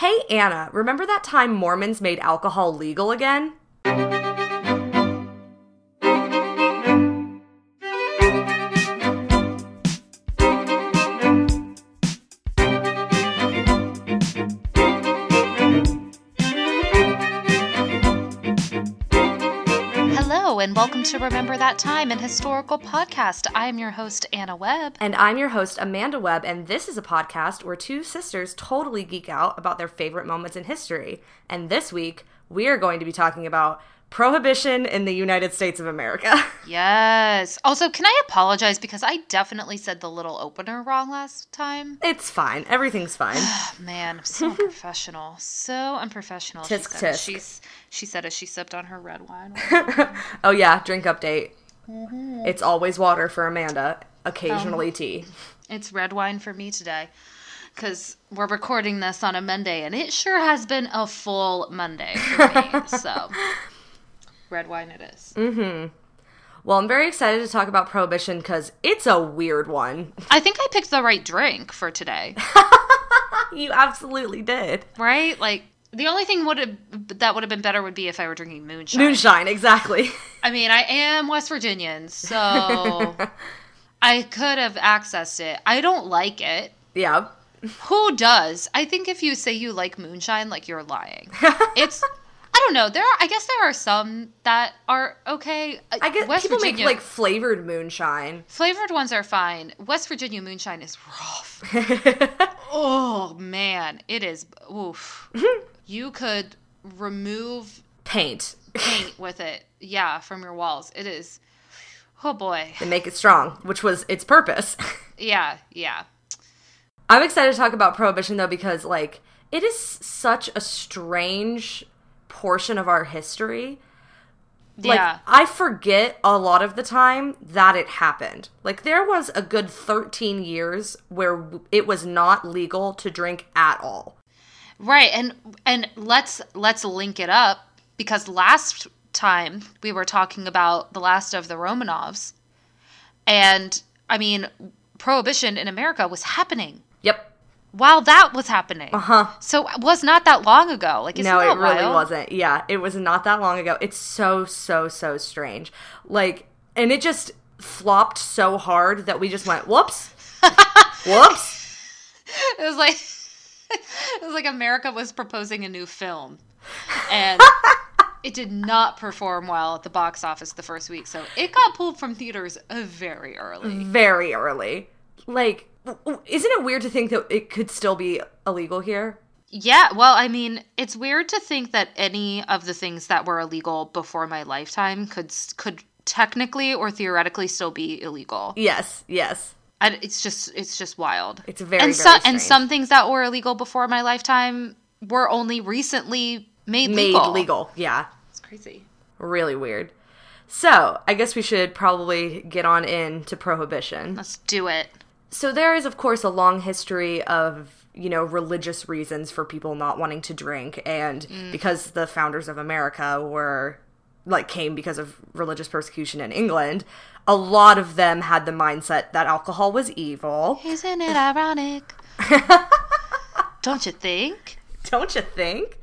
Hey, Anna, remember that time Mormons made alcohol legal again? Hello, and welcome to Remember That Time, an historical podcast. I am your host, Anna Webb. And I'm your host, Amanda Webb, and this is a podcast where two sisters totally geek out about their favorite moments in history. And this week, we are going to be talking about Prohibition in the United States of America. Yes. Also, can I apologize because I definitely said the little opener wrong last time? It's fine. Everything's fine. Man, I'm so unprofessional. So unprofessional. Tisk tisk. She said as she sipped on her red wine. Oh yeah, drink update. Mm-hmm. It's always water for Amanda, occasionally tea. It's red wine for me today. Because we're recording this on a Monday, and it sure has been a full Monday for me. So, red wine it is. Mm-hmm. Well, I'm very excited to talk about Prohibition because it's a weird one. I think I picked the right drink for today. You absolutely did. Right? Like, the only thing that would have been better would be if I were drinking moonshine. Moonshine, exactly. I mean, I am West Virginian, so I could have accessed it. I don't like it. Yeah. Who does? I think if you say you like moonshine, like, you're lying. I don't know. I guess there are some that are okay. I guess West people Virginia, make, like, flavored moonshine. Flavored ones are fine. West Virginia moonshine is rough. Oh, man. It is. Oof. You could remove paint with it. Yeah, from your walls. It is. Oh, boy. And make it strong, which was its purpose. Yeah. I'm excited to talk about Prohibition, though, because, like, it is such a strange portion of our history. Like, yeah. I forget a lot of the time that it happened. Like, there was a good 13 years where it was not legal to drink at all. Right, and let's link it up, because last time we were talking about the last of the Romanovs, and, I mean, Prohibition in America was happening. Yep. While that was happening. Uh-huh. So it was not that long ago. Like, isn't that wild? No, it really wasn't. Yeah, it was not that long ago. It's so strange. Like, and it just flopped so hard that we just went, whoops. Whoops. It was like America was proposing a new film. And it did not perform well at the box office the first week. So it got pulled from theaters very early. Very early. Like, isn't it weird to think that it could still be illegal here? Yeah, well, I mean, it's weird to think that any of the things that were illegal before my lifetime could technically or theoretically still be illegal. Yes. It's just wild. It's very strange. And some things that were illegal before my lifetime were only recently made legal. Yeah. It's crazy. Really weird. So, I guess we should probably get on into Prohibition. Let's do it. So there is, of course, a long history of, religious reasons for people not wanting to drink. And because the founders of America came because of religious persecution in England, a lot of them had the mindset that alcohol was evil. Isn't it ironic? Don't you think? Don't you think?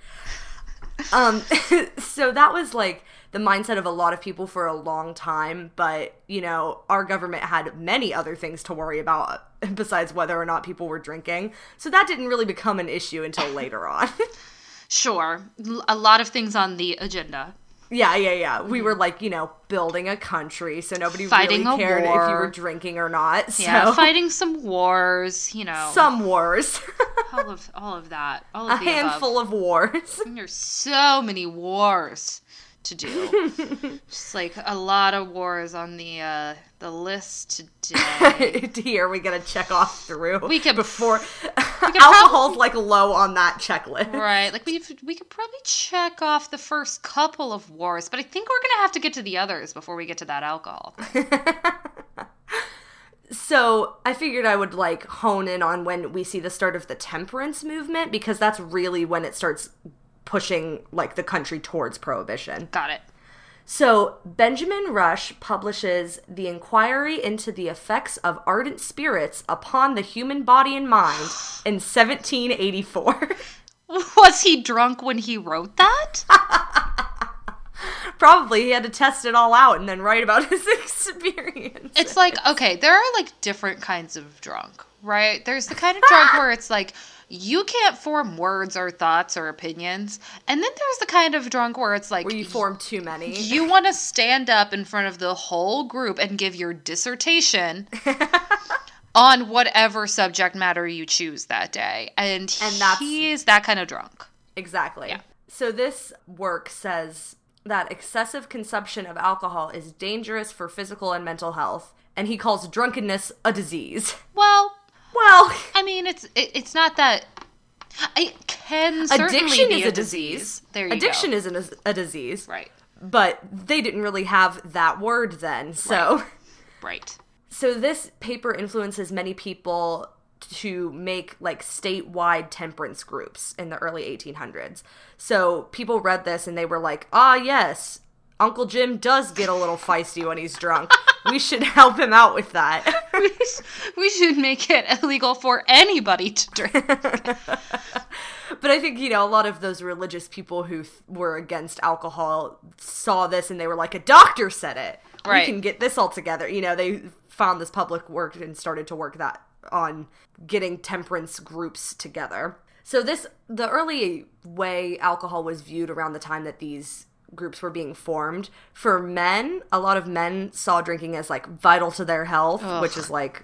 So that was, the mindset of a lot of people for a long time, but, our government had many other things to worry about besides whether or not people were drinking. So that didn't really become an issue until later on. Sure. A lot of things on the agenda. Yeah. We were, building a country, so nobody fighting really cared if you were drinking or not. So. Yeah, fighting some wars, Some wars. all of that. All of the above. A handful of wars. There's so many wars to do. Just a lot of wars on the list today. Here we gotta check off through. Alcohol's low on that checklist, right? We could probably check off the first couple of wars, but I think we're gonna have to get to the others before we get to that alcohol. So I figured I would hone in on when we see the start of the temperance movement, because that's really when it starts pushing the country towards Prohibition. Got it. So Benjamin Rush publishes The Inquiry into the Effects of Ardent Spirits upon the Human Body and Mind in 1784. What? Was he drunk when he wrote that? Probably. He had to test it all out and then write about his experience. It's like, okay, there are like different kinds of drunk, right? There's the kind of drunk where it's like, you can't form words or thoughts or opinions. And then there's the kind of drunk where it's like... Where you form too many. You want to stand up in front of the whole group and give your dissertation on whatever subject matter you choose that day. And he is that kind of drunk. Exactly. Yeah. So this work says that excessive consumption of alcohol is dangerous for physical and mental health. And he calls drunkenness a disease. Well, I mean, it's not that. It can certainly addiction be is a disease. There you addiction go. isn't a disease. Right. But they didn't really have that word then, so. Right. So this paper influences many people to make, like, statewide temperance groups in the early 1800s. So people read this and they were like, yes, Uncle Jim does get a little feisty when he's drunk. We should help him out with that. We should make it illegal for anybody to drink. But I think, a lot of those religious people who were against alcohol saw this and they were like, a doctor said it. Right. We can get this all together. They found this public work and started to work that on getting temperance groups together. So the early way alcohol was viewed around the time that these groups were being formed, for men, a lot of men saw drinking as, like, vital to their health, which is like,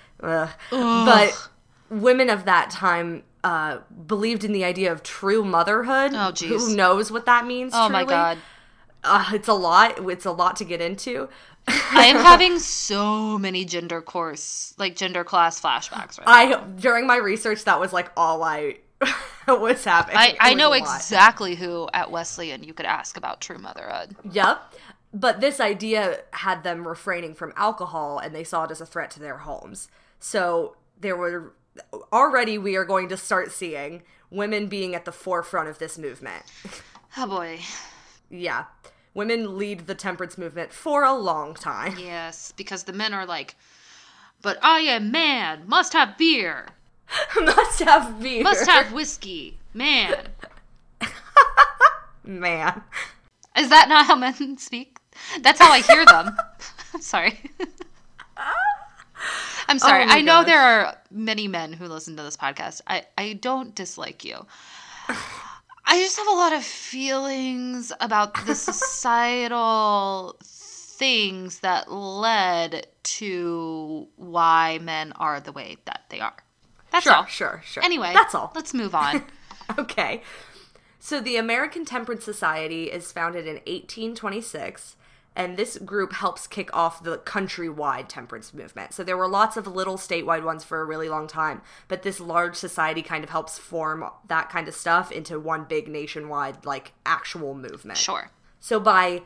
but women of that time believed in the idea of true motherhood. Oh, geez. Who knows what that means? Oh, truly. my God. It's a lot to get into. I am having so many gender class flashbacks right now. During my research, that was like all I was happening. I know exactly who at Wesleyan you could ask about true motherhood. Yep. But this idea had them refraining from alcohol, and they saw it as a threat to their homes. So we are going to start seeing women being at the forefront of this movement. Oh, boy. Yeah. Women lead the temperance movement for a long time. Yes, because the men are like, but I am man, must have beer. Must have beer. Must have whiskey. Man. Man. Is that not how men speak? That's how I hear them. I'm sorry. I'm sorry. Oh my I know gosh. there are many men who listen to this podcast. I don't dislike you. I just have a lot of feelings about the societal things that led to why men are the way that they are. That's all. Sure. Anyway, that's all. Let's move on. Okay. So the American Temperance Society is founded in 1826, and this group helps kick off the countrywide temperance movement. So there were lots of little statewide ones for a really long time, but this large society kind of helps form that kind of stuff into one big nationwide, like, actual movement. Sure. So by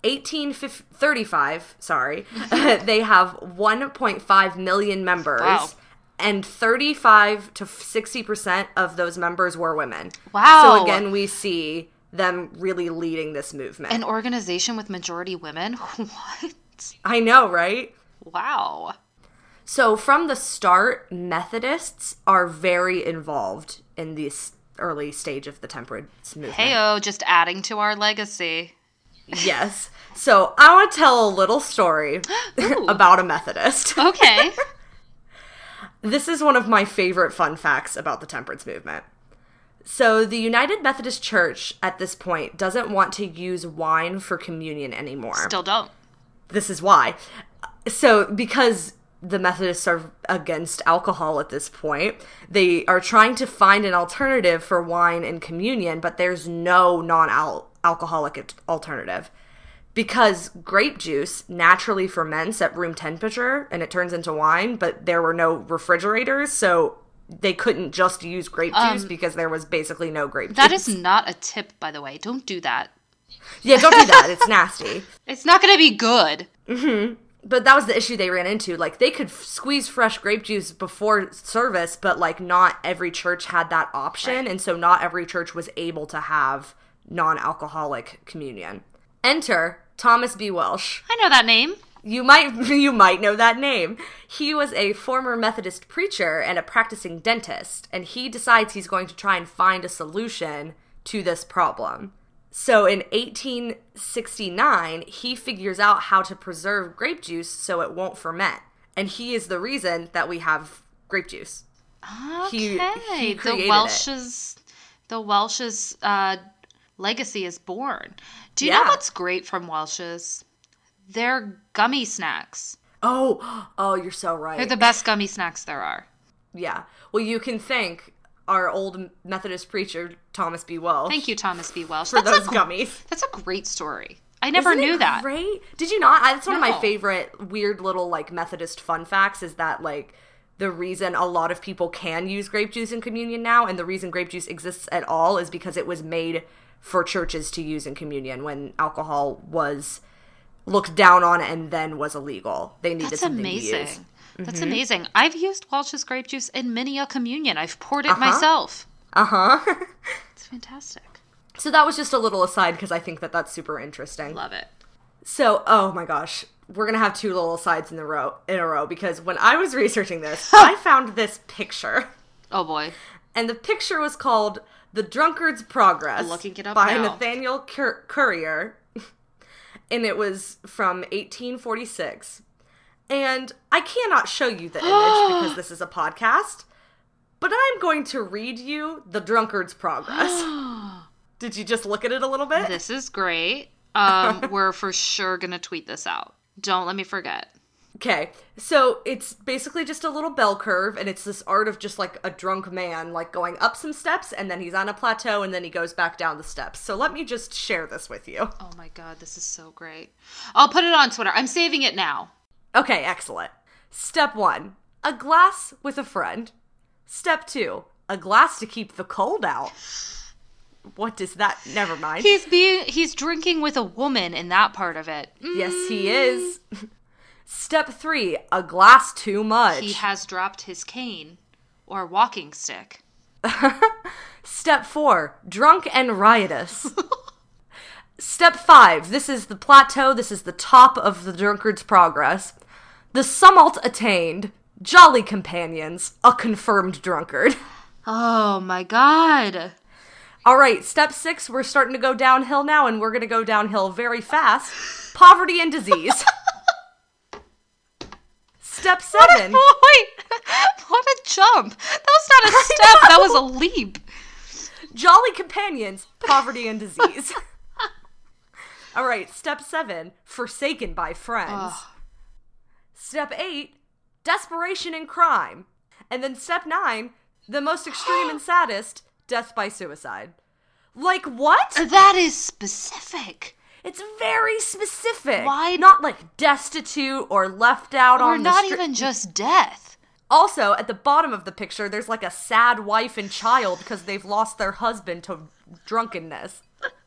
1835, they have 1.5 million members. Wow. And 35 to 60% of those members were women. Wow. So again, we see them really leading this movement. An organization with majority women? What? I know, right? Wow. So from the start, Methodists are very involved in this early stage of the temperance movement. Heyo, just adding to our legacy. Yes. So I want to tell a little story about a Methodist. Okay. This is one of my favorite fun facts about the temperance movement. So the United Methodist Church at this point doesn't want to use wine for communion anymore. Still don't. This is why. So because the Methodists are against alcohol at this point, they are trying to find an alternative for wine and communion, but there's no non-alcoholic alternative. Because grape juice naturally ferments at room temperature and it turns into wine, but there were no refrigerators, so they couldn't just use grape juice because there was basically no grape juice. That is not a tip, by the way. Don't do that. Yeah, don't do that. It's nasty. It's not going to be good. Mm-hmm. But that was the issue they ran into. Like, they could squeeze fresh grape juice before service, but, like, not every church had that option, Right. and so not every church was able to have non-alcoholic communion. Enter Thomas B. Welsh. I know that name. You might know that name. He was a former Methodist preacher and a practicing dentist, and he decides he's going to try and find a solution to this problem. So in 1869, he figures out how to preserve grape juice so it won't ferment. And he is the reason that we have grape juice. Okay. He created the Welsh's legacy is born. Do you Yeah. know what's great from Welch's? They're gummy snacks. Oh, you're so right. They're the best gummy snacks there are. Yeah. Well, you can thank our old Methodist preacher, Thomas B. Welsh. Thank you, Thomas B. Welsh. For those gummies. That's a great story. I never Isn't knew it that. Great? Did you not? That's one of my No. favorite weird little, like, Methodist fun facts is that, like, the reason a lot of people can use grape juice in communion now, and the reason grape juice exists at all, is because it was made for churches to use in communion when alcohol was looked down on and then was illegal. They needed That's something amazing. to use. That's amazing. I've used Welch's grape juice in many a communion. I've poured it myself. It's fantastic. So that was just a little aside because I think that that's super interesting. Love it. So, oh my gosh, we're going to have two little asides in a row because when I was researching this, I found this picture. Oh boy. And the picture was called The Drunkard's Progress Looking it up by now. Nathaniel Currier. And it was from 1846. And I cannot show you the image because this is a podcast, but I'm going to read you The Drunkard's Progress. Did you just look at it a little bit? This is great. We're for sure going to tweet this out. Don't let me forget. Okay, so it's basically just a little bell curve, and it's this art of just, like, a drunk man, like, going up some steps, and then he's on a plateau, and then he goes back down the steps. So let me just share this with you. Oh my god, this is so great. I'll put it on Twitter. I'm saving it now. Okay, excellent. Step 1, a glass with a friend. Step 2, a glass to keep the cold out. What does that? Never mind. He's drinking with a woman in that part of it. Yes, he is. Step 3, a glass too much. He has dropped his cane or walking stick. Step 4, drunk and riotous. Step 5, this is the plateau, this is the top of the drunkard's progress. The summit attained, jolly companions, a confirmed drunkard. Oh my god. All right, step 6, we're starting to go downhill now, and we're going to go downhill very fast. Poverty and disease. Step 7. Wait, what a jump. That was not a step, that was a leap. Jolly companions, poverty and disease. All right, step 7, forsaken by friends. Ugh. Step 8, desperation and crime. And then step 9, the most extreme and saddest, death by suicide. Like what? That is specific. It's very specific. Why? Not like destitute or left out Or on the not street. even just death. Also, at the bottom of the picture, there's like a sad wife and child because they've lost their husband to drunkenness.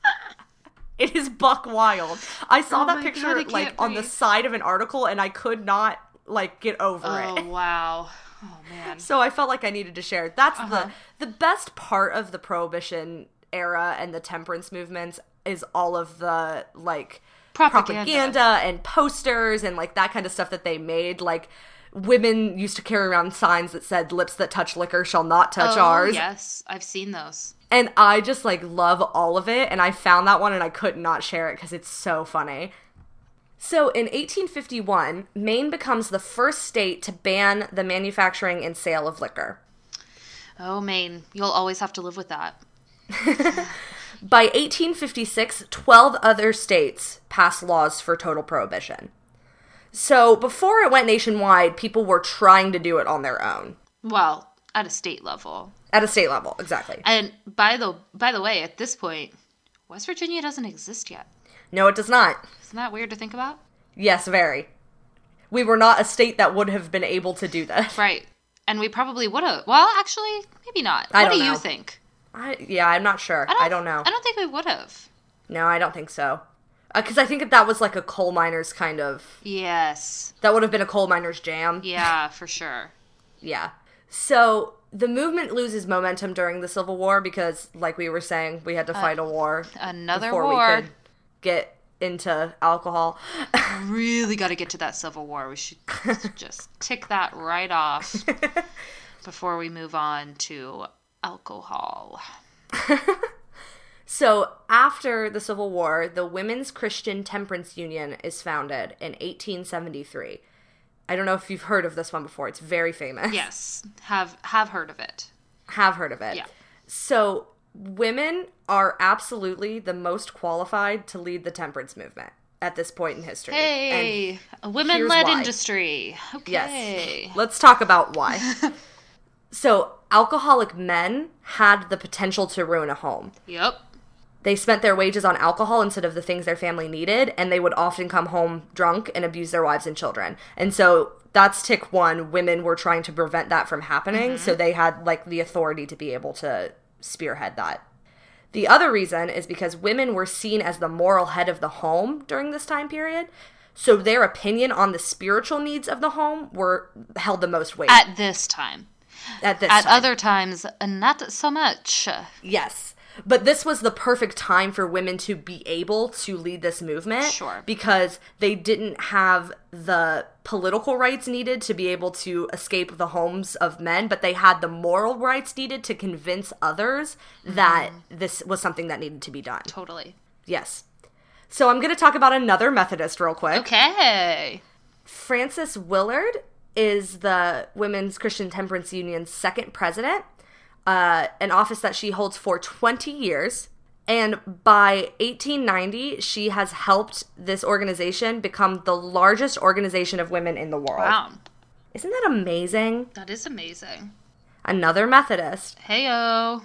It is buck wild. I saw Oh that my picture God, I can't like on the breathe. side of an article and I could not like get over Oh, it. wow. Oh, man. So I felt like I needed to share it. That's Uh-huh. the best part of the Prohibition era and the temperance movements is all of the like propaganda and posters and like that kind of stuff that they made. Like women used to carry around signs that said lips that touch liquor shall not touch ours. Yes, I've seen those. And I just like love all of it, and I found that one and I could not share it because it's so funny. So in 1851, Maine becomes the first state to ban the manufacturing and sale of liquor. Oh, Maine, you'll always have to live with that. By 1856, 12 other states passed laws for total prohibition. So before it went nationwide, people were trying to do it on their own. Well, at a state level. At a state level, exactly. And by the way, at this point, West Virginia doesn't exist yet. No, it does not. Isn't that weird to think about? Yes, very. We were not a state that would have been able to do this. Right. And we probably would have. Well, actually, maybe not. I What don't do you know. think? I'm not sure. I don't know. I don't think we would have. No, I don't think so. Because I think that was like a coal miner's kind of... Yes. That would have been a coal miner's jam. Yeah, for sure. Yeah. So the movement loses momentum during the Civil War because, like we were saying, we had to fight a war. Another before war. we could get into alcohol. Really got to get to that Civil War. We should just tick that right off before we move on to alcohol. So after the Civil War, the Women's Christian Temperance Union is founded in 1873. I don't know if you've heard of this one before. It's very famous. Yes, have heard of it. Have heard of it. Yeah. So women are absolutely the most qualified to lead the temperance movement at this point in history. Hey, and a women-led why. industry. Okay. Yes. Let's talk about why. So alcoholic men had the potential to ruin a home. Yep. They spent their wages on alcohol instead of the things their family needed, and they would often come home drunk and abuse their wives and children. And so that's tick one. Women were trying to prevent that from happening, so they had, like, the authority to be able to spearhead that. The other reason is because women were seen as the moral head of the home during this time period, so their opinion on the spiritual needs of the home were held the most weight. At this time. At At other times, not so much. Yes. But this was the perfect time for women to be able to lead this movement. Sure. Because they didn't have the political rights needed to be able to escape the homes of men, but they had the moral rights needed to convince others that this was something that needed to be done. Totally. Yes. So I'm going to talk about another Methodist real quick. Okay. Frances Willard is the Women's Christian Temperance Union's second president. An office that she holds for 20 years. And by 1890, she has helped this organization become the largest organization of women in the world. Wow. Isn't that amazing? That is amazing. Another Methodist. Heyo.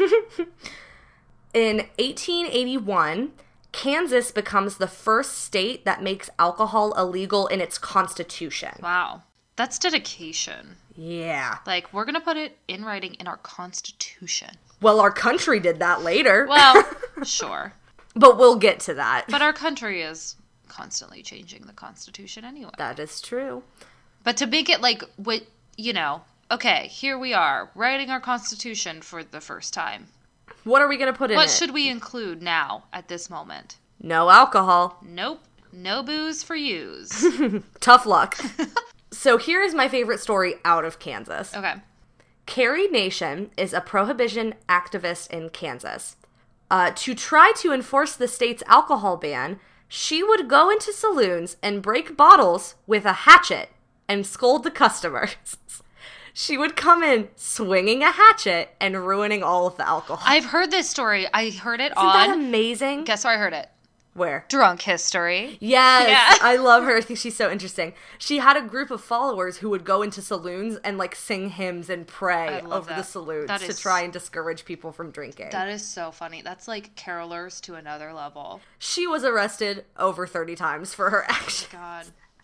In 1881, Kansas becomes the first state that makes alcohol illegal in its constitution. Wow. That's dedication. Yeah. Like, we're going to put it in writing in our Constitution. Well, our country did that later. Well, sure. But we'll get to that. But our country is constantly changing the Constitution anyway. That is true. But to make it like, what, okay, here we are, writing our Constitution for the first time. What are we going to put in it? What should we include now, at this moment? No alcohol. Nope. No booze for yous. Tough luck. So here is my favorite story out of Kansas. Okay. Carrie Nation is a prohibition activist in Kansas. To try to enforce the state's alcohol ban, she would go into saloons and break bottles with a hatchet and scold the customers. She would come in swinging a hatchet and ruining all of the alcohol. I've heard this story. I heard it Isn't that amazing? Guess where I heard it? Where? Drunk History. Yes, Yeah. I love her. I think she's so interesting. She had a group of followers who would go into saloons and, like, sing hymns and pray over the saloons to try and discourage people from drinking. That is so funny. That's like carolers to another level. She was arrested over 30 times for her actions. God.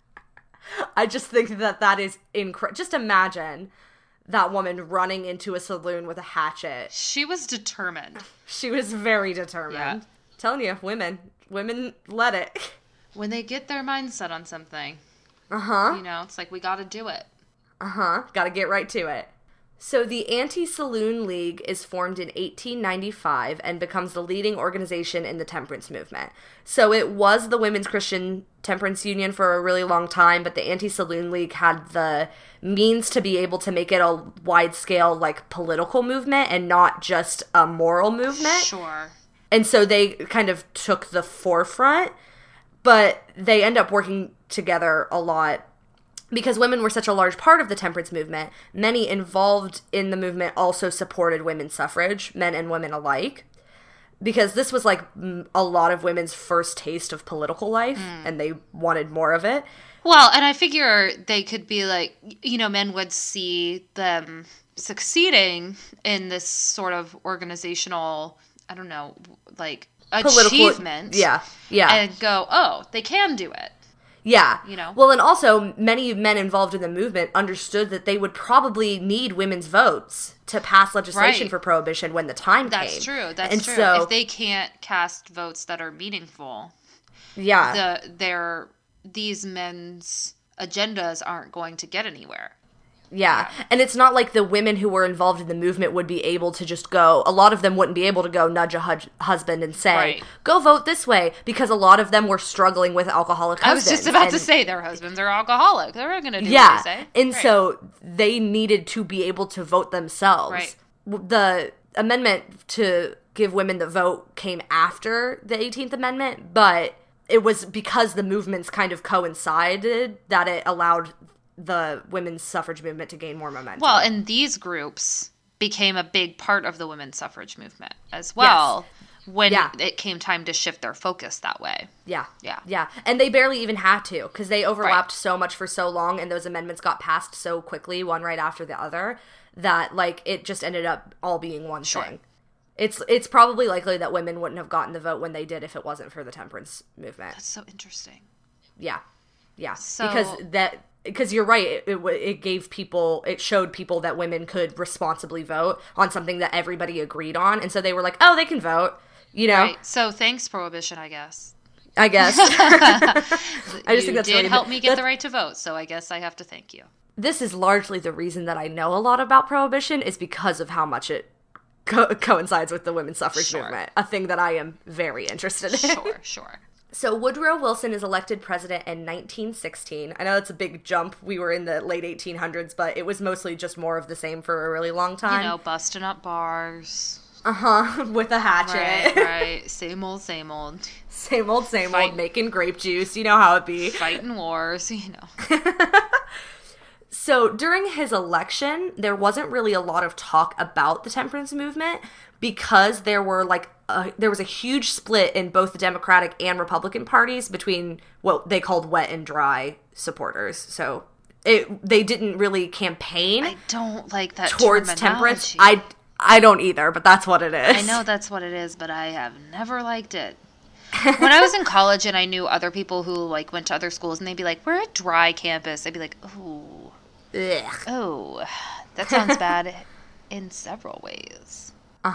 I just think that is incredible. Just imagine that woman running into a saloon with a hatchet. She was determined. She was very determined. Yeah. Telling you, women let it. When they get their mindset on something, Uh-huh. it's like, we gotta do it. Uh-huh. Gotta get right to it. So the Anti-Saloon League is formed in 1895 and becomes the leading organization in the temperance movement. So it was the Women's Christian Temperance Union for a really long time, but the Anti-Saloon League had the means to be able to make it a wide-scale, like, political movement and not just a moral movement. Sure. And so they kind of took the forefront, but they end up working together a lot. Because women were such a large part of the temperance movement, many involved in the movement also supported women's suffrage, men and women alike. Because this was like a lot of women's first taste of political life, and they wanted more of it. Well, and I figure they could be like, men would see them succeeding in this sort of organizational, I don't know, like, achievement. Yeah. And go, oh, they can do it. Yeah. You know? Well, and also, many men involved in the movement understood that they would probably need women's votes to pass legislation for prohibition when the time came. That's true. That's and true. So, if they can't cast votes that are meaningful, yeah, these men's agendas aren't going to get anywhere. Yeah. And it's not like the women who were involved in the movement would be able to just go, a lot of them wouldn't be able to go nudge a husband and say, go vote this way, because a lot of them were struggling with alcoholic husbands. I was just about to say their husbands are alcoholic. They're going to do what they say. And so they needed to be able to vote themselves. Right. The amendment to give women the vote came after the 18th Amendment, but it was because the movements kind of coincided that it allowed the women's suffrage movement to gain more momentum. Well, and these groups became a big part of the women's suffrage movement as well when it came time to shift their focus that way. Yeah. And they barely even had to, because they overlapped so much for so long, and those amendments got passed so quickly, one right after the other, that, like, it just ended up all being one thing. It's probably likely that women wouldn't have gotten the vote when they did if it wasn't for the temperance movement. That's so interesting. Yeah. So, because you're right, it showed people that women could responsibly vote on something that everybody agreed on, and so they were like, oh, they can vote, you know? Right. So thanks, Prohibition, I guess. I just think that's did help me get the right to vote, so I guess I have to thank you. This is largely the reason that I know a lot about Prohibition, is because of how much it coincides with the women's suffrage movement, a thing that I am very interested in. Sure. So Woodrow Wilson is elected president in 1916. I know that's a big jump. We were in the late 1800s, but it was mostly just more of the same for a really long time. You know, busting up bars. With a hatchet. Right. Same old. Same old, making grape juice. You know how it be. Fighting wars, you know. So during his election, there wasn't really a lot of talk about the temperance movement, because there was a huge split in both the Democratic and Republican parties between what they called wet and dry supporters. So they didn't really campaign. I don't like that towards temperance. I don't either, but that's what it is. I know that's what it is, but I have never liked it. When I was in college and I knew other people who like went to other schools, and they'd be like, "We're a dry campus," I'd be like, "Oh, that sounds bad in several ways."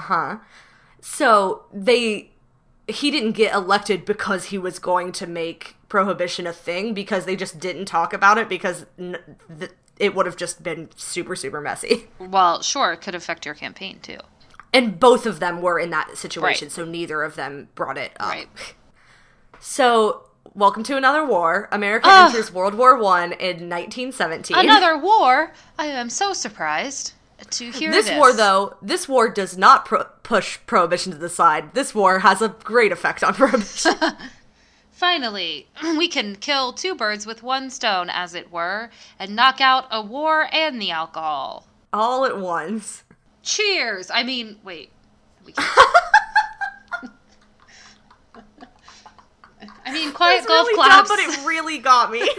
So he didn't get elected because he was going to make prohibition a thing, because they just didn't talk about it, because it would have just been super, super messy. Well, sure, it could affect your campaign too. And both of them were in that situation, so neither of them brought it up. Right. So, welcome to another war. America enters World War I in 1917. Another war? I am so surprised to hear this. This war does not push prohibition to the side. This war has a great effect on prohibition. Finally, we can kill two birds with one stone, as it were, and knock out a war and the alcohol. All at once. Cheers! I mean, wait. We can't. I mean, quiet golf really claps. Dumb, but it really got me.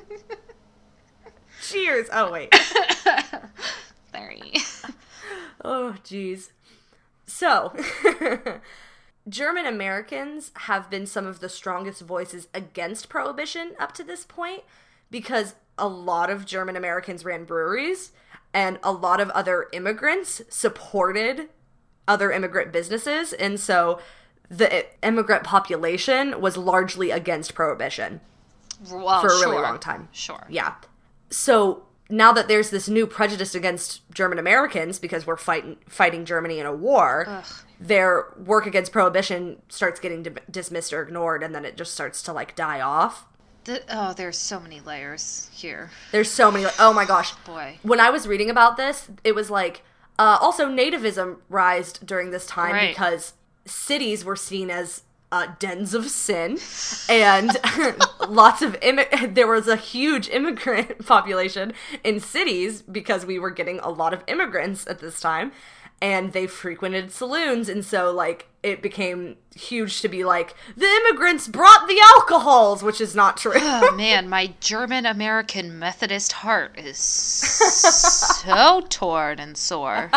Cheers. Oh, wait. Sorry. Oh, jeez. So, German Americans have been some of the strongest voices against prohibition up to this point, because a lot of German Americans ran breweries, and a lot of other immigrants supported other immigrant businesses, and so the immigrant population was largely against prohibition for a really long time. Sure. Yeah. So now that there's this new prejudice against German Americans, because we're fighting Germany in a war, their work against prohibition starts getting dismissed or ignored, and then it just starts to, like, die off. There's so many layers here. There's so many. Oh my gosh. Boy. When I was reading about this, it was like, also nativism rised during this time because cities were seen as dens of sin, and there was a huge immigrant population in cities because we were getting a lot of immigrants at this time, and they frequented saloons, and so, like, it became huge to be like, the immigrants brought the alcohols, which is not true. Oh, man, my German-American Methodist heart is so torn and sore.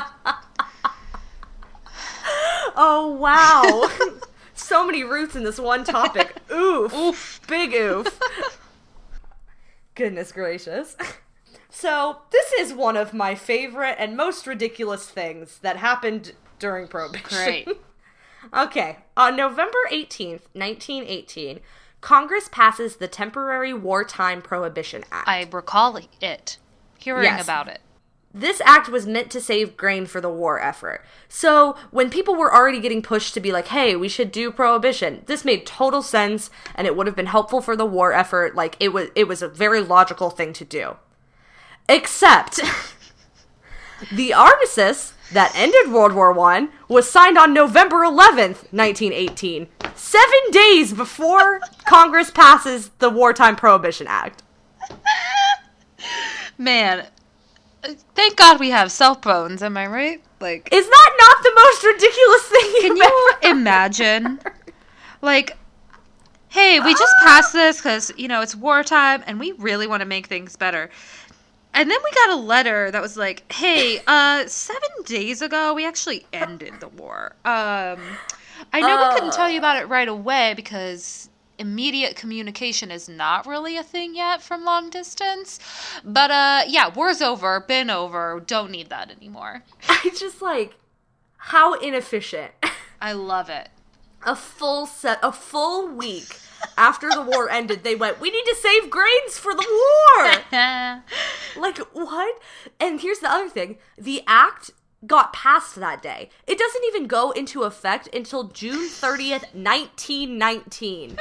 Oh, wow. So many roots in this one topic. Oof. Oof. Big oof. Goodness gracious. So, this is one of my favorite and most ridiculous things that happened during Prohibition. Great. Okay, on November 18th, 1918, Congress passes the Temporary Wartime Prohibition Act. I recall hearing about it. This act was meant to save grain for the war effort. So when people were already getting pushed to be like, hey, we should do prohibition, this made total sense, and it would have been helpful for the war effort. Like, it was a very logical thing to do. Except the armistice that ended World War I was signed on November 11th, 1918, 7 days before Congress passes the Wartime Prohibition Act. Man, thank God we have cell phones, am I right? Like, is that not the most ridiculous thing can you imagine? Like, hey, we just passed this because, it's wartime and we really want to make things better. And then we got a letter that was like, hey, 7 days ago, we actually ended the war. I know we couldn't tell you about it right away because immediate communication is not really a thing yet from long distance. But, yeah, war's over, been over, don't need that anymore. I just, how inefficient. I love it. A full week after the war ended, they went, we need to save grains for the war! What? And here's the other thing. The act got passed that day. It doesn't even go into effect until June 30th, 1919.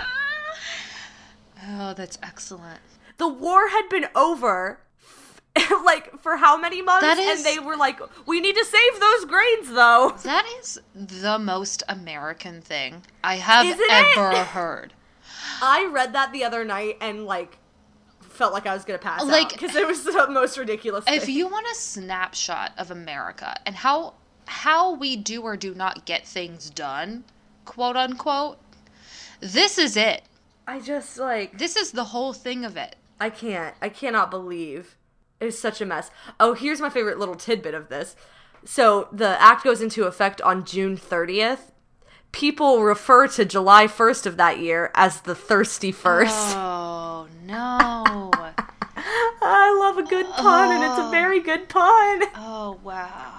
Oh, that's excellent. The war had been over, for how many months? And they were like, we need to save those grains, though. That is the most American thing I have ever heard. I read that the other night and, felt like I was going to pass out. Because it was the most ridiculous thing. If you want a snapshot of America and how we do or do not get things done, quote unquote, this is it. I just, This is the whole thing of it. I cannot believe. It was such a mess. Oh, here's my favorite little tidbit of this. So, the act goes into effect on June 30th. People refer to July 1st of that year as the Thirsty First. Oh, no. I love a good pun, and it's a very good pun. Oh, wow.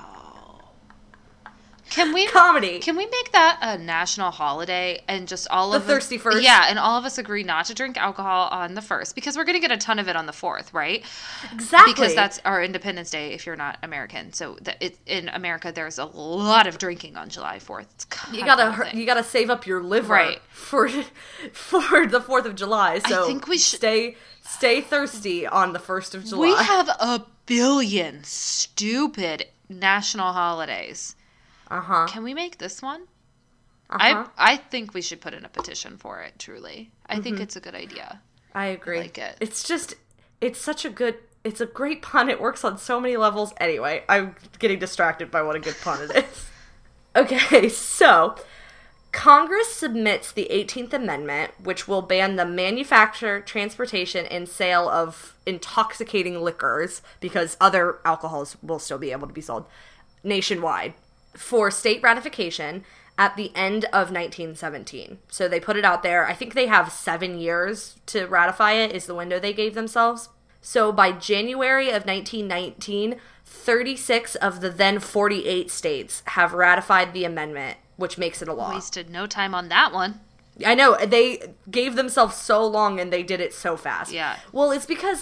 Can we make that a national holiday and just all of the Thirsty First? Yeah, and all of us agree not to drink alcohol on the 1st because we're going to get a ton of it on the 4th, right? Exactly. Because that's our Independence Day if you're not American. So in America, there's a lot of drinking on July 4th. You gotta save up your liver for the 4th of July. So I think we should stay thirsty on the 1st of July. We have a billion stupid national holidays. Uh-huh. Can we make this one? Uh-huh. I think we should put in a petition for it, truly. I think it's a good idea. I agree. I like it. It's a great pun. It works on so many levels. Anyway, I'm getting distracted by what a good pun it is. Okay, so Congress submits the 18th Amendment, which will ban the manufacture, transportation, and sale of intoxicating liquors, because other alcohols will still be able to be sold nationwide, for state ratification at the end of 1917. So they put it out there. I think they have 7 years to ratify it is the window they gave themselves. So by January of 1919, 36 of the then 48 states have ratified the amendment, which makes it a law. Wasted no time on that one. I know. They gave themselves so long and they did it so fast. Yeah. Well, it's because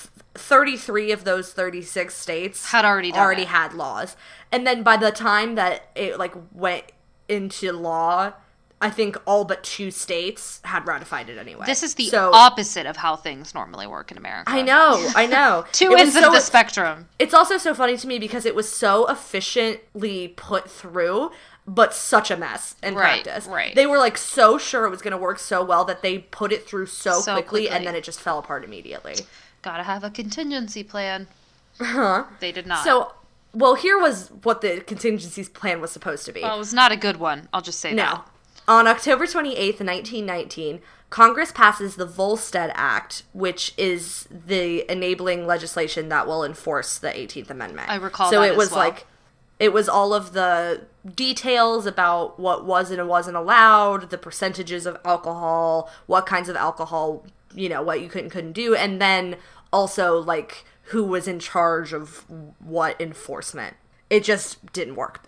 33 of those 36 states had already had laws. And then by the time that it went into law, I think all but 2 states had ratified it anyway. This is the opposite of how things normally work in America. I know. 2 ends of the spectrum. It's also so funny to me because it was so efficiently put through, but such a mess in practice. Right. They were so sure it was going to work so well that they put it through so quickly, and then it just fell apart immediately. Gotta have a contingency plan. Huh? They did not. So, well, here was what the contingency plan was supposed to be. Well, it was not a good one. I'll just say that. On October 28th, 1919, Congress passes the Volstead Act, which is the enabling legislation that will enforce the 18th Amendment. I recall so that it was as well. It was all of the details about what was and wasn't allowed, the percentages of alcohol, what kinds of alcohol, what you couldn't do, and then also, who was in charge of what enforcement. It just didn't work.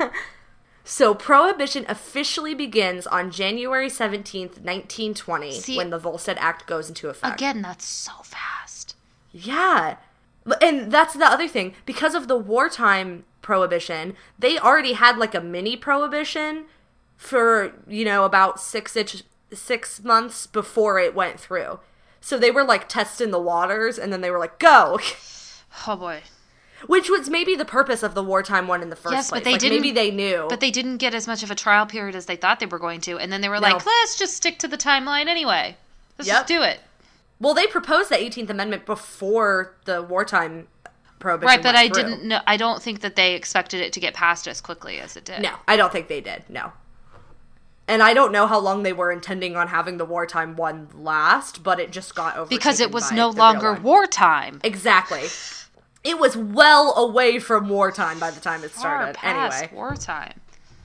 So Prohibition officially begins on January 17th, 1920, when the Volstead Act goes into effect. Again, that's so fast. Yeah. And that's the other thing. Because of the wartime prohibition, they already had like a mini prohibition for, about 6 months before it went through. So they were like testing the waters, and then they were like, go. Oh boy. Which was maybe the purpose of the wartime one in the first place. But they didn't, maybe they knew. But they didn't get as much of a trial period as they thought they were going to. And then they were like, let's just stick to the timeline anyway. Let's just do it. Well, they proposed the 18th Amendment before the wartime prohibition Right, but went through. I don't think that they expected it to get passed as quickly as it did. No, I don't think they did. No. And I don't know how long they were intending on having the wartime one last, but it just got overtaken because it was by no the longer real one. wartime. Exactly. It was well away from wartime by the time it started. Far past anyway. wartime.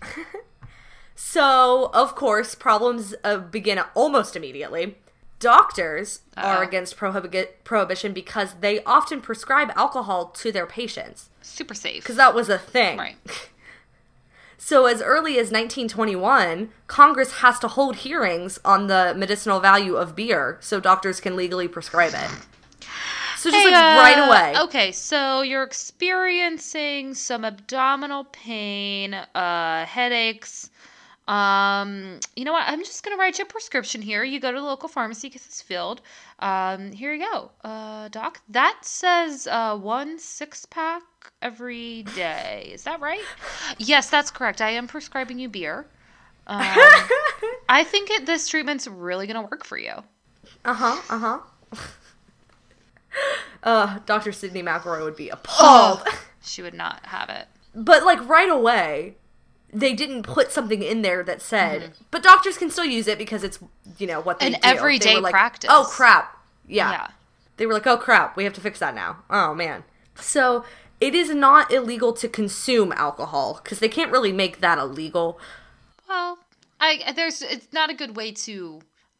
So, of course, problems begin almost immediately. Doctors are against prohibition because they often prescribe alcohol to their patients. Super safe. Because that was a thing. Right. So as early as 1921, Congress has to hold hearings on the medicinal value of beer so doctors can legally prescribe it. So just right away. Okay, so you're experiencing some abdominal pain, headaches. You know what? I'm just going to write you a prescription here. You go to the local pharmacy, get this filled. Here you go. Doc, that says 1 6-pack every day. Is that right? Yes, that's correct. I am prescribing you beer. I think this treatment's really going to work for you. Dr. Sidney McElroy would be appalled. She would not have it. But, right away, they didn't put something in there that said, but doctors can still use it because it's, what they do. An everyday practice. Oh, crap. Yeah. They were like, oh, crap, we have to fix that now. Oh, man. So, it is not illegal to consume alcohol, because they can't really make that illegal. Well, it's not a good way to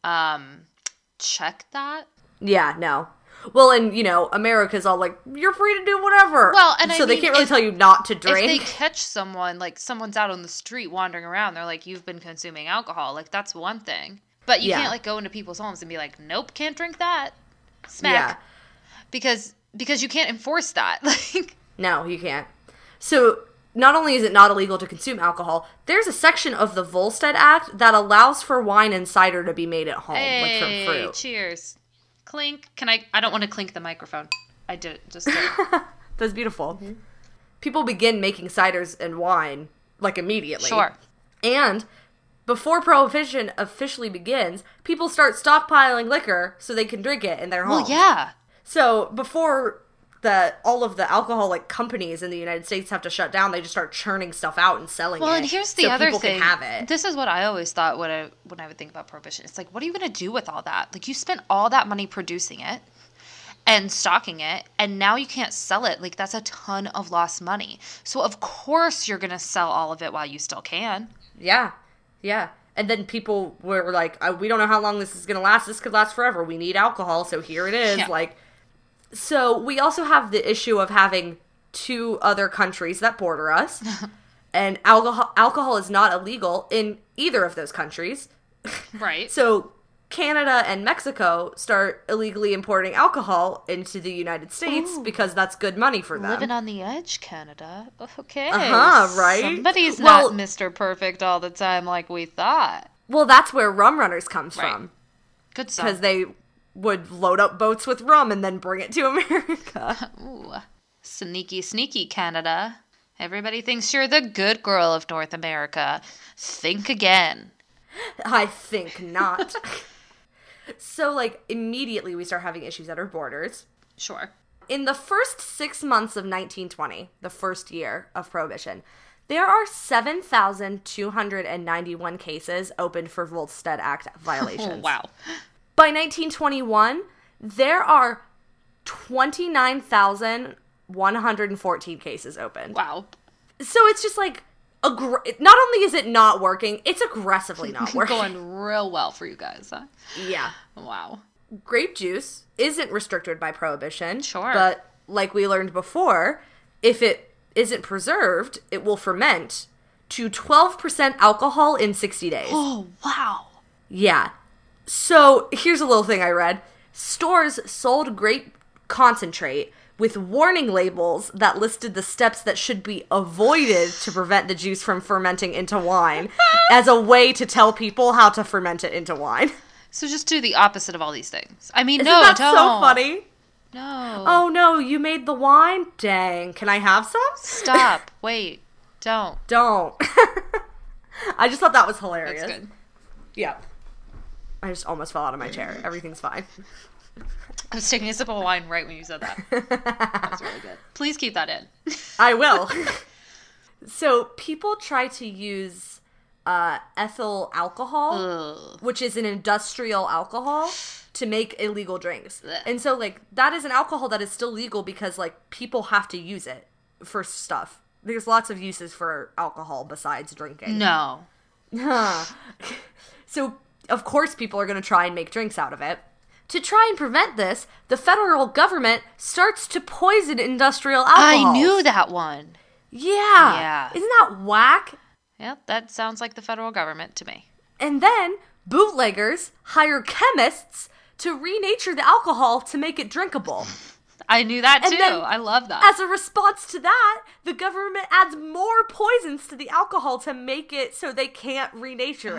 check that. Yeah, no. Well, and, America's all like, you're free to do whatever. Well, and so they can't really tell you not to drink. If they catch someone, someone's out on the street wandering around, they're like, you've been consuming alcohol. That's one thing. But you can't, go into people's homes and be like, nope, can't drink that. Smack. Yeah. Because you can't enforce that. No, you can't. So, not only is it not illegal to consume alcohol, there's a section of the Volstead Act that allows for wine and cider to be made at home, from fruit. Cheers. Clink. I don't want to clink the microphone. I did it. Just That's beautiful. Mm-hmm. People begin making ciders and wine, immediately. Sure. And before Prohibition officially begins, people start stockpiling liquor so they can drink it in their homes. Well, yeah. So, before all of the alcoholic companies in the United States have to shut down, they just start churning stuff out and selling it. Well, and here's the other thing. Can have it. This is what I always thought when I would think about Prohibition. It's what are you going to do with all that? You spent all that money producing it and stocking it, and now you can't sell it. That's a ton of lost money. So, of course, you're going to sell all of it while you still can. Yeah. Yeah. And then people were like, we don't know how long this is going to last. This could last forever. We need alcohol, so here it is. Yeah. So we also have the issue of having 2 other countries that border us. And alcohol is not illegal in either of those countries. Right. So Canada and Mexico start illegally importing alcohol into the United States because that's good money for them. Living on the edge, Canada. Okay. Right? Somebody's not Mr. Perfect all the time like we thought. Well, that's where Rum Runners comes from. Good stuff. Because they would load up boats with rum and then bring it to America. Ooh. Sneaky, sneaky Canada. Everybody thinks you're the good girl of North America. Think again. I think not. So, immediately we start having issues at our borders. Sure. In the first 6 months of 1920, the first year of Prohibition, there are 7,291 cases opened for Volstead Act violations. Wow. By 1921, there are 29,114 cases opened. Wow. So it's just not only is it not working, it's aggressively not working. Going real well for you guys, huh? Yeah. Wow. Grape juice isn't restricted by Prohibition. Sure. But like we learned before, if it isn't preserved, it will ferment to 12% alcohol in 60 days. Oh, wow. Yeah. So here's a little thing I read. Stores sold grape concentrate with warning labels that listed the steps that should be avoided to prevent the juice from fermenting into wine as a way to tell people how to ferment it into wine. So just do the opposite of all these things. I mean, Isn't no, that don't. so funny? No. Oh no, you made the wine? Dang. Can I have some? Stop. Wait. Don't. Don't. I just thought that was hilarious. That's good. Yeah. I just almost fell out of my chair. Everything's fine. I was taking a sip of wine right when you said that. That was really good. Please keep that in. I will. So people try to use ethyl alcohol, Ugh. which is an industrial alcohol, to make illegal drinks. Blech. And so, like, that is an alcohol that is still legal because, like, people have to use it for stuff. There's lots of uses for alcohol besides drinking. No. So, of course, people are going to try and make drinks out of it. To try and prevent this, the federal government starts to poison industrial alcohol. I knew that one. Yeah. Yeah. Isn't that whack? Yep, that sounds like the federal government to me. And then bootleggers hire chemists to renature the alcohol to make it drinkable. I knew that And too. then, I love that. As a response to that, the government adds more poisons to the alcohol to make it so they can't renature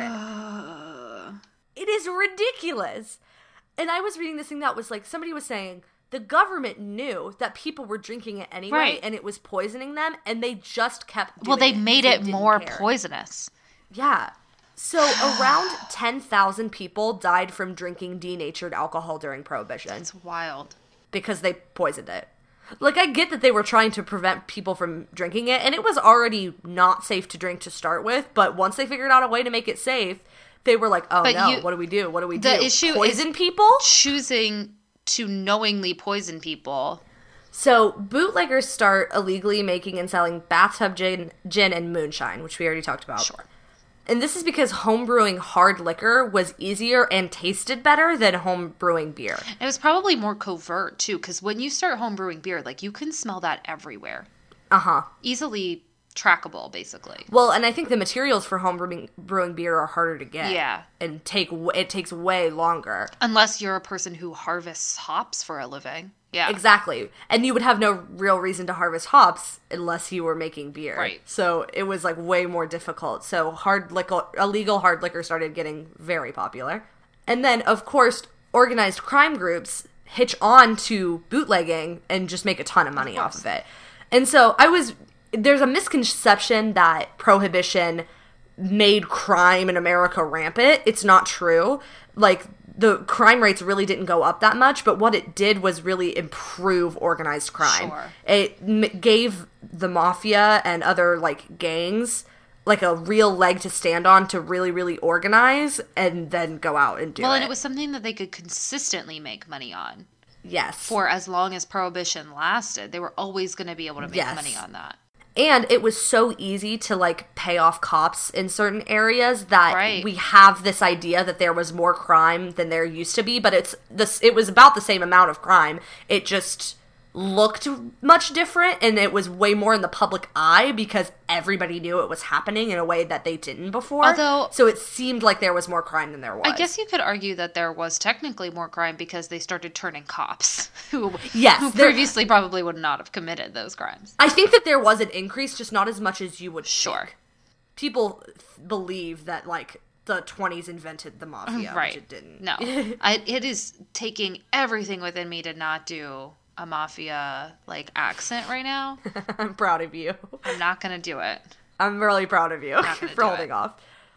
it. It is ridiculous. And I was reading this thing that was like, somebody was saying the government knew that people were drinking it anyway, Right. and it was poisoning them, and they just kept doing Well, they it. made They it didn't more care. poisonous. Yeah. So around 10,000 people died from drinking denatured alcohol during Prohibition It's wild. because they poisoned it. Like, I get that they were trying to prevent people from drinking it, and it was already not safe to drink to start with, but once they figured out a way to make it safe, they were like, oh But no, you- what do we do? What do we the do? issue Poison is- people? Choosing to knowingly poison people. So, bootleggers start illegally making and selling bathtub gin and moonshine, which we already talked about. Sure. And this is because homebrewing hard liquor was easier and tasted better than homebrewing beer. It was probably more covert too, because when you start homebrewing beer, like you can smell that everywhere. Uh-huh. Easily trackable, basically. Well, and I think the materials for brewing beer are harder to get. Yeah. And it takes way longer. Unless you're a person who harvests hops for a living. Yeah. Exactly. And you would have no real reason to harvest hops unless you were making beer. Right. So it was like way more difficult. So illegal hard liquor started getting very popular. And then, of course, organized crime groups hitch on to bootlegging and just make a ton of money off of it. And so there's a misconception that Prohibition made crime in America rampant. It's not true. Like, the crime rates really didn't go up that much, but what it did was really improve organized crime. Sure. It gave the mafia and other, like, gangs, like, a real leg to stand on to really, really organize and then go out and do it. Well, and it was something that they could consistently make money on. Yes. For as long as Prohibition lasted, they were always going to be able to make Yes. money on that. And it was so easy to, like, pay off cops in certain areas that Right. we have this idea that there was more crime than there used to be, but it was about the same amount of crime. It just looked much different, and it was way more in the public eye because everybody knew it was happening in a way that they didn't before. Although- so it seemed like there was more crime than there was. I guess you could argue that there was technically more crime because they started turning cops who Yes, there- previously probably would not have committed those crimes. I think that there was an increase, just not as much as you would Sure. think. People believe that, like, the 20s invented the mafia, Right. which it didn't. No. It is taking everything within me to not do a mafia, like, accent right now. I'm proud of you. I'm not going to do it. I'm really proud of you Not gonna for do holding it. off.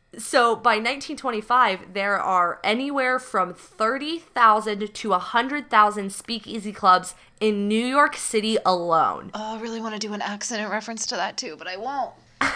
So by 1925, there are anywhere from 30,000 to 100,000 speakeasy clubs in New York City alone. Oh, I really want to do an accent in reference to that too, but I won't.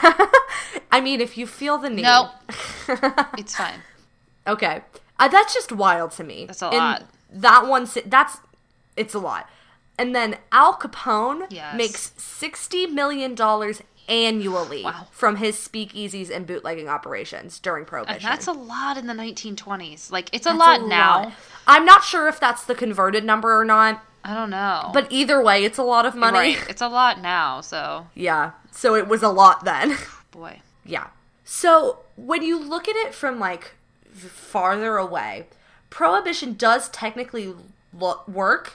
I mean, if you feel the need. No. It's fine. Okay. That's just wild to me. That's a And lot. That one, it's a lot. And then Al Capone Yes. makes $60 million annually Wow. from his speakeasies and bootlegging operations during And Prohibition. that's a lot in the 1920s. Like, it's a That's lot now. lot. I'm not sure if that's the converted number or not, I don't know. but either way, it's a lot of money. Right. It's a lot now, so. Yeah. So it was a lot then. Boy. Yeah. So when you look at it from, like, farther away, Prohibition does technically work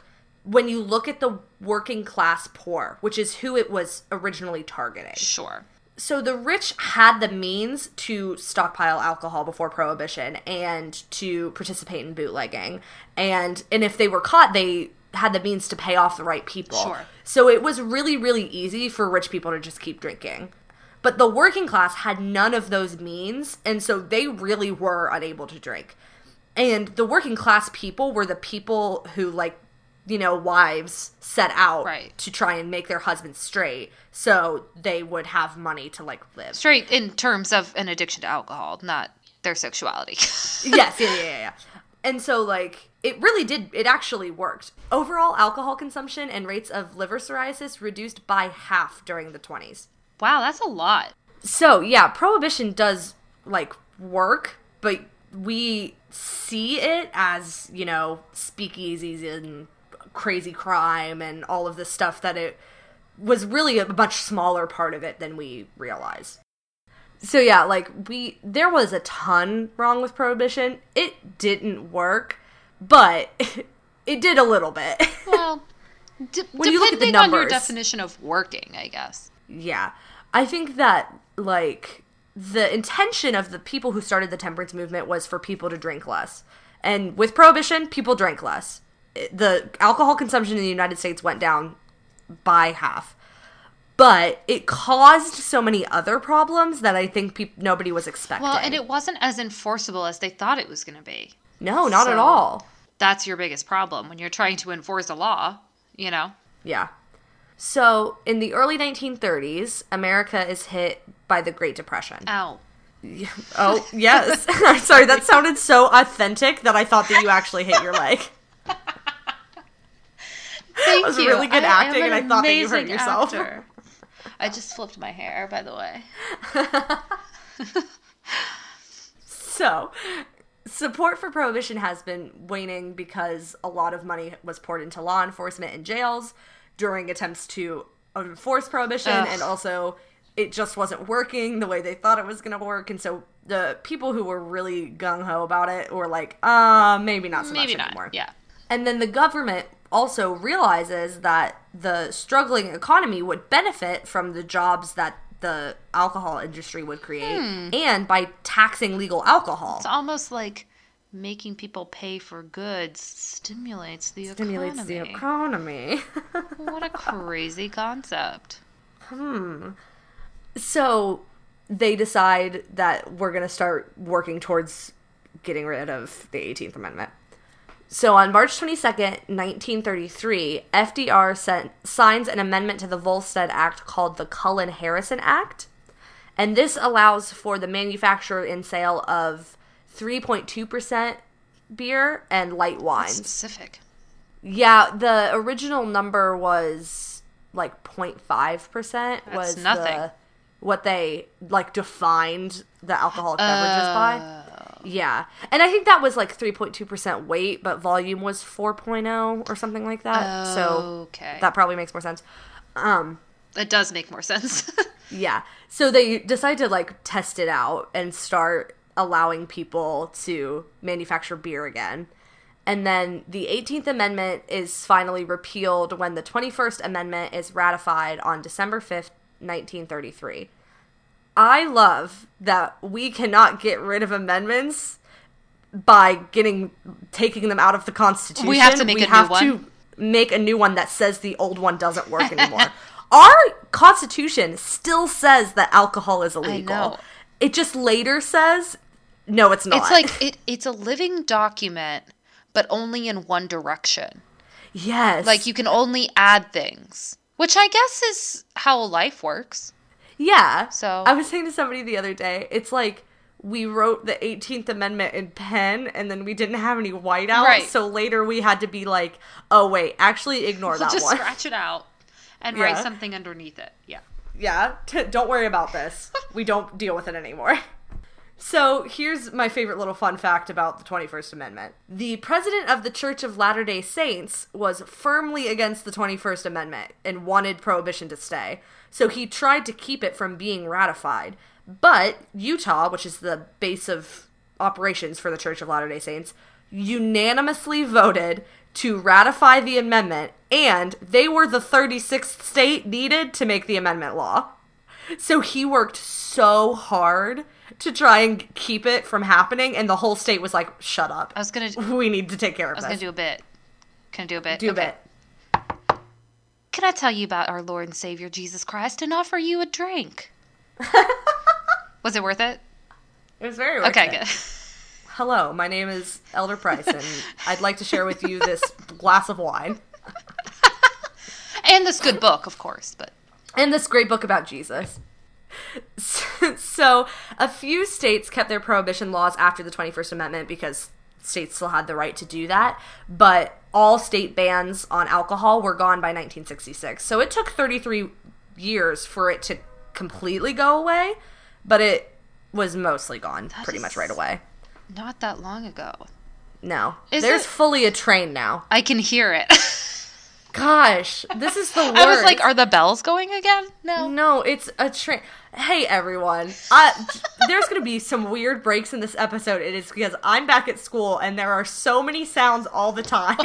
when you look at the working class poor, which is who it was originally targeting. Sure. So the rich had the means to stockpile alcohol before Prohibition and to participate in bootlegging. And if they were caught, they had the means to pay off the right people. Sure. So it was really, really easy for rich people to just keep drinking. But the working class had none of those means, and so they really were unable to drink. And the working class people were the people who, like, you know, wives set out to try and make their husbands straight so they would have money to, like, live. Straight in terms of an addiction to alcohol, not their sexuality. Yes, yeah. And so, like, it really did, it actually worked. Overall alcohol consumption and rates of liver cirrhosis reduced by half during the 20s. Wow, that's a lot. So, yeah, Prohibition does, like, work, but we see it as, you know, speakeasies and crazy crime and all of this stuff that it was really a much smaller part of it than we realize. So yeah, like there was a ton wrong with Prohibition. It didn't work, but it did a little bit. Well, when you look at the depending numbers, on your definition of working, I guess. Yeah. I think that, like, the intention of the people who started the temperance movement was for people to drink less. And with Prohibition, people drank less. The alcohol consumption in the United States went down by half. But it caused so many other problems that I think nobody was expecting. Well, and it wasn't as enforceable as they thought it was going to be. No, not at all. That's your biggest problem when you're trying to enforce a law, you know? Yeah. So, in the early 1930s, America is hit by the Great Depression. Ow. Oh, yes. I'm sorry, that sounded so authentic that I thought that you actually hit your leg. Thank that was you. really good acting, and I thought that you hurt yourself. Actor. I just flipped my hair, by the way. So, support for Prohibition has been waning because a lot of money was poured into law enforcement and jails during attempts to enforce Prohibition, and also it just wasn't working the way they thought it was going to work, and so the people who were really gung-ho about it were like, maybe not so much anymore. Yeah. And then the government also realizes that the struggling economy would benefit from the jobs that the alcohol industry would create, and by taxing legal alcohol. It's almost like making people pay for goods stimulates the economy. What a crazy concept. So they decide that we're going to start working towards getting rid of the 18th Amendment. So on March 22nd, 1933, FDR signs an amendment to the Volstead Act called the Cullen-Harrison Act. And this allows for the manufacture and sale of 3.2% beer and light wines. That's specific. Yeah, the original number was like 0.5%. Was nothing. What they, like, defined the alcoholic beverages by. Yeah. And I think that was like 3.2% weight, but volume was 4.0 or something like that. So that probably makes more sense. It does make more sense. Yeah. So they decide to, like, test it out and start allowing people to manufacture beer again. And then the 18th Amendment is finally repealed when the 21st Amendment is ratified on December 5th, 1933. I love that we cannot get rid of amendments by taking them out of the Constitution. We have to make a new one. To make a new one that says the old one doesn't work anymore. Our Constitution still says that alcohol is illegal. I know. It just later says, no, it's not. It's like, it's a living document, but only in one direction. Yes. Like, you can only add things, which I guess is how life works. Yeah. So I was saying to somebody the other day, it's like we wrote the 18th Amendment in pen and then we didn't have any whiteout. Right. So later we had to be like, oh, wait, actually ignore that just one. Scratch it out and write something underneath it. Yeah. Yeah. Don't worry about this. We don't deal with it anymore. So here's my favorite little fun fact about the 21st Amendment. The president of the Church of Latter-day Saints was firmly against the 21st Amendment and wanted Prohibition to stay. So he tried to keep it from being ratified. But Utah, which is the base of operations for the Church of Latter-day Saints, unanimously voted to ratify the amendment, and they were the 36th state needed to make the amendment law. So he worked so hard to try and keep it from happening, and the whole state was like, shut up. We need to take care of this. I was going to do a bit. Can I do a bit? Do a bit. Can I tell you about our Lord and Savior Jesus Christ and offer you a drink? Was it worth it? It was very worth it. Okay, good. Hello, my name is Elder Price, and I'd like to share with you this glass of wine. And this good book, of course, but... And this great book about Jesus. So, a few states kept their prohibition laws after the 21st Amendment because states still had the right to do that, but all state bans on alcohol were gone by 1966. So it took 33 years for it to completely go away, but it was mostly gone pretty much right away. Not that long ago. No. There's fully a train now. I can hear it. Gosh, this is the worst. I was like, are the bells going again? No, it's a train. Hey, everyone. There's going to be some weird breaks in this episode. It is because I'm back at school, and there are so many sounds all the time.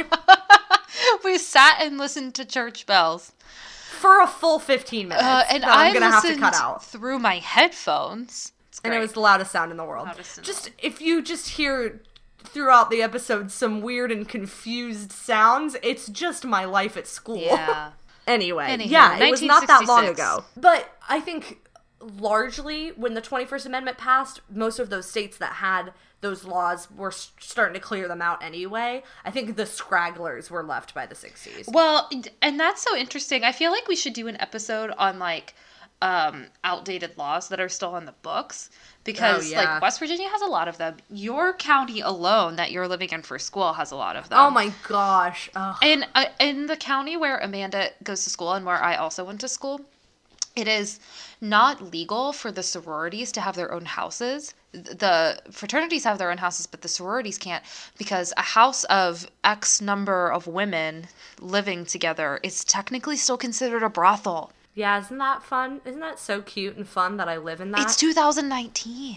We sat and listened to church bells. For a full 15 minutes. And I'm going to have to cut out. Through my headphones. And it was the loudest sound in the world. If you just hear throughout the episode some weird and confused sounds, it's just my life at school. Yeah. Anyway, yeah, it was not that long ago. But I think largely when the 21st Amendment passed, most of those states that had those laws were starting to clear them out anyway. I think the scragglers were left by the 60s. Well, and that's so interesting. I feel like we should do an episode on like outdated laws that are still on the books, because like West Virginia has a lot of them. Your county alone that you're living in for school has a lot of them. Oh my gosh. Ugh. And in the county where Amanda goes to school and where I also went to school, it is not legal for the sororities to have their own houses. The fraternities have their own houses, but the sororities can't, because a house of X number of women living together is technically still considered a brothel. Yeah, isn't that fun? Isn't that so cute and fun that I live in that? It's 2019.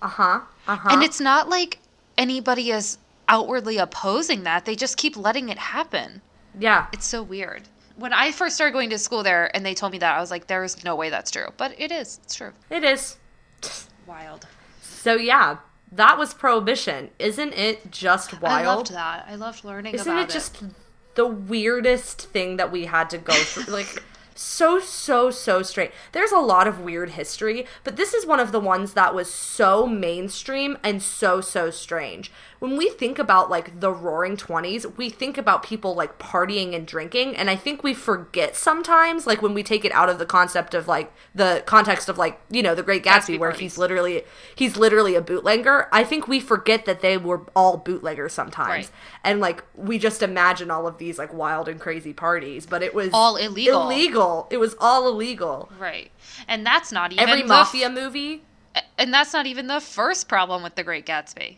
And it's not like anybody is outwardly opposing that. They just keep letting it happen. Yeah. It's so weird. When I first started going to school there and they told me that, I was like, there is no way that's true. But it is. It's true. It is. Wild. So yeah, that was Prohibition. Isn't it just wild? I loved that. I loved learning about it. Isn't it just the weirdest thing that we had to go through? Like... So strange. There's a lot of weird history, but this is one of the ones that was so mainstream and so strange. When we think about, like, the Roaring 20s, we think about people, like, partying and drinking, and I think we forget sometimes, like, when we take it out of the concept of, like, the context of, like, you know, The Great Gatsby where he's literally a bootlegger. I think we forget that they were all bootleggers sometimes. Right. And, like, we just imagine all of these, like, wild and crazy parties, but it was... all illegal. It was all illegal. Right. And that's not even every mafia movie. And that's not even the first problem with The Great Gatsby.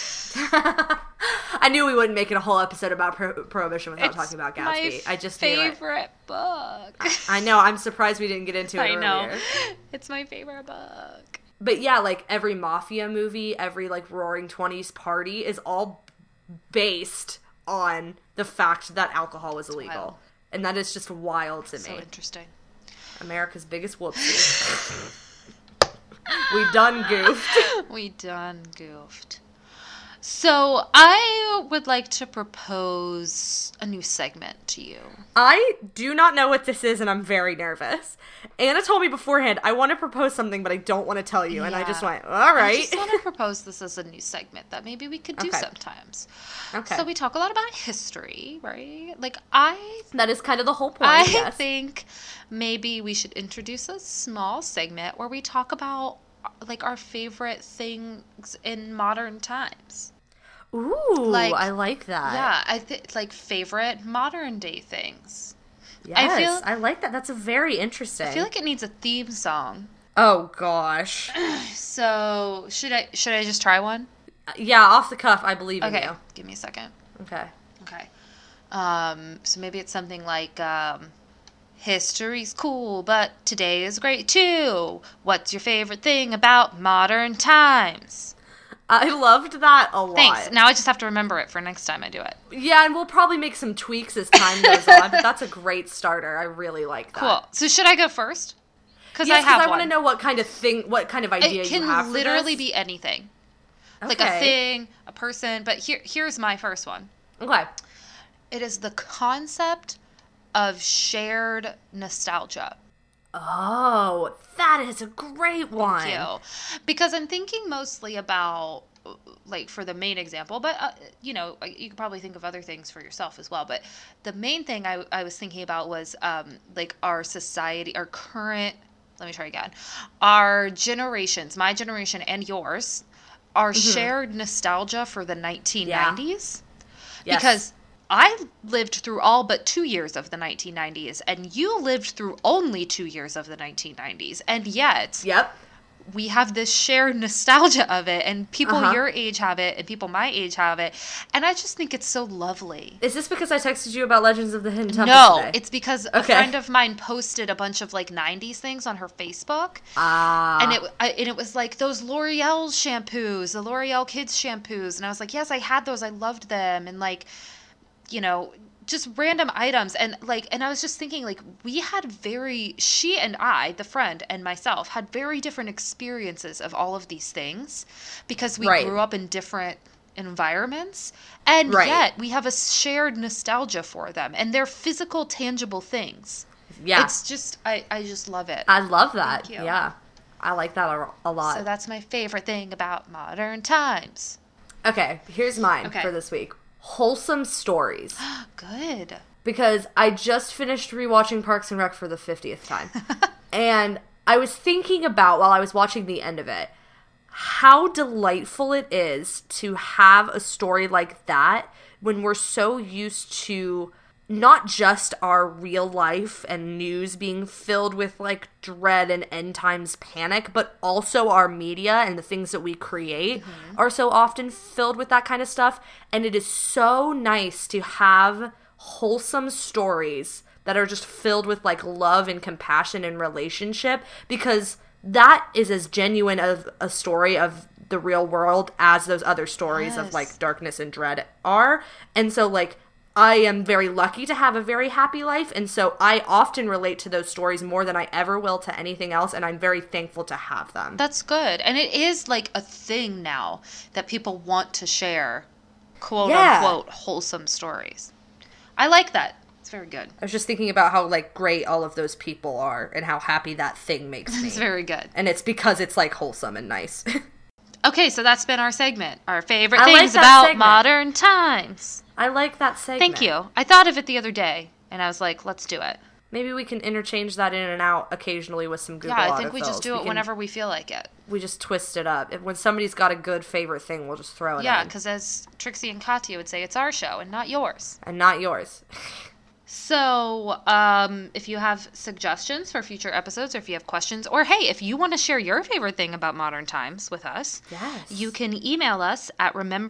I knew we wouldn't make it a whole episode about Prohibition without talking about Gatsby. I just knew it. It's my favorite book. I know. I'm surprised we didn't get into it earlier. I know. It's my favorite book. But yeah, like every mafia movie, every like Roaring 20s party is all based on the fact that alcohol was illegal. Wild. And that is just wild to me. So interesting. America's biggest whoopsie. We done goofed. We done goofed. So I would like to propose a new segment to you. I do not know what this is, and I'm very nervous. Anna told me beforehand, I want to propose something, but I don't want to tell you. Yeah. And I just went, all right. I just want to propose this as a new segment that maybe we could do sometimes. Okay. So we talk a lot about history, right? Like that is kind of the whole point, I think maybe we should introduce a small segment where we talk about like our favorite things in modern times. Ooh, like, I like that. Yeah, I think like favorite modern day things. Yes, I like that. That's a very interesting. I feel like it needs a theme song. Oh gosh. So should I just try one? Yeah, off the cuff. I believe in you. Okay, give me a second. Okay. So maybe it's something like history's cool, but today is great too. What's your favorite thing about modern times? I loved that a lot. Thanks. Now I just have to remember it for next time I do it. Yeah, and we'll probably make some tweaks as time goes on, but that's a great starter. I really like that. Cool. So should I go first? Because Yes, I want to know what kind of idea you have. It can literally be anything. Okay. Like a thing, a person. But here's my first one. Okay. It is the concept of shared nostalgia. Oh, that is a great one. Thank you. Because I'm thinking mostly about, like, for the main example, but, you could probably think of other things for yourself as well. But the main thing I was thinking about was, like, our society, our current, let me try again, our generations, my generation and yours, our shared nostalgia for the 1990s. Yeah. Yes. Because I lived through all but 2 years of the 1990s, and you lived through only 2 years of the 1990s, and yet we have this shared nostalgia of it, and people your age have it, and people my age have it, and I just think it's so lovely. Is this because I texted you about Legends of the Hidden Temple today? No, it's because a friend of mine posted a bunch of, like, 90s things on her Facebook, and it was like those L'Oreal shampoos, the L'Oreal Kids shampoos, and I was like, yes, I had those, I loved them, and, like, just random items. And I was just thinking, like, she and I, the friend, and myself had very different experiences of all of these things because we grew up in different environments. And yet we have a shared nostalgia for them. And they're physical, tangible things. Yeah. It's just, I just love it. I love that. Yeah. I like that a lot. So that's my favorite thing about modern times. Okay. Here's mine for this week. Wholesome stories. Good. Because I just finished rewatching Parks and Rec for the 50th time. And I was thinking about, while I was watching the end of it, how delightful it is to have a story like that when we're so used to not just our real life and news being filled with, like, dread and end times panic, but also our media and the things that we create are so often filled with that kind of stuff. And it is so nice to have wholesome stories that are just filled with, like, love and compassion and relationship, because that is as genuine of a story of the real world as those other stories of, like, darkness and dread are. And so, like, I am very lucky to have a very happy life, and so I often relate to those stories more than I ever will to anything else, and I'm very thankful to have them. That's good. And it is, like, a thing now that people want to share, quote-unquote, wholesome stories. I like that. It's very good. I was just thinking about how, like, great all of those people are, and how happy that thing makes me. It's very good. And it's because it's, like, wholesome and nice. Okay, so that's been our segment. Our favorite things about modern times. I like that segment. Thank you. I thought of it the other day, and I was like, let's do it. Maybe we can interchange that in and out occasionally with some Google autofills. Yeah, I think we just do it whenever we feel like it. We just twist it up. When somebody's got a good favorite thing, we'll just throw it in. Yeah, because as Trixie and Katya would say, it's our show and not yours. And not yours. So, if you have suggestions for future episodes, or if you have questions, or hey, if you want to share your favorite thing about modern times with us, you can email us at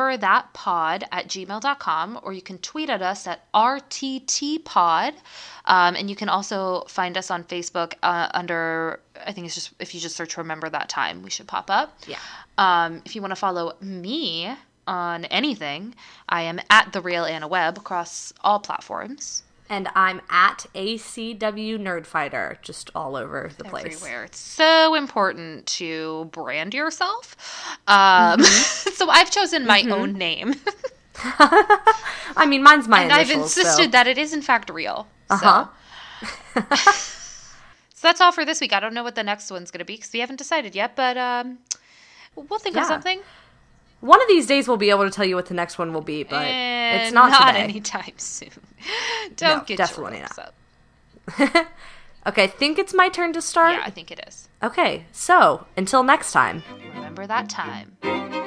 rememberthatpod@gmail.com, or you can tweet at us at RTTpod. And you can also find us on Facebook under, I think it's just, if you just search Remember That Time, we should pop up. Yeah. If you want to follow me on anything, I am at The Real Anna Webb across all platforms. And I'm at ACW Nerdfighter, just all over the place. Everywhere. It's so important to brand yourself. So I've chosen my own name. I mean, mine's my initials. And I've insisted that it is, in fact, real. So. So that's all for this week. I don't know what the next one's going to be because we haven't decided yet, but we'll think of something. One of these days we'll be able to tell you what the next one will be, but it's not today. Anytime soon. Don't get definitely your hopes up. Okay, I think it's my turn to start. Yeah, I think it is. Okay, so until next time. Remember that time.